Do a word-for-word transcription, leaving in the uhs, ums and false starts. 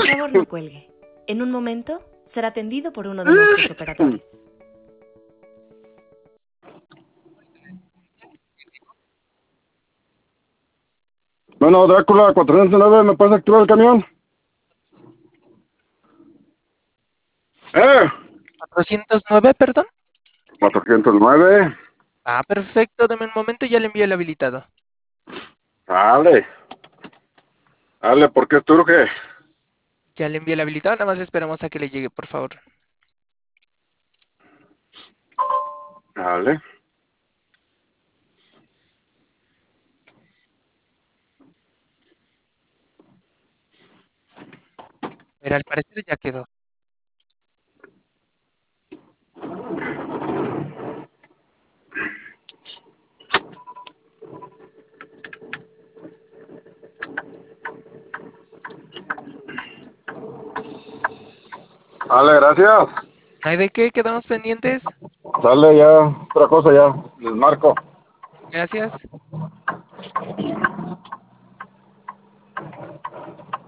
favor, no cuelgue. En un momento será atendido por uno de nuestros operadores. Bueno, Drácula cuatrocientos nueve, ¿me puedes activar el camión? ¡Eh! cuatrocientos nueve, perdón. cuatrocientos nueve. Ah, perfecto, dame un momento y ya le envío el habilitado. Dale. Dale, ¿por qué tú qué? Ya le envío el habilitado, nada más esperamos a que le llegue, por favor. Dale. Pero al parecer ya quedó. Dale, gracias. ¿No hay de qué? ¿Quedamos pendientes? Sale ya, otra cosa ya, les marco. Gracias.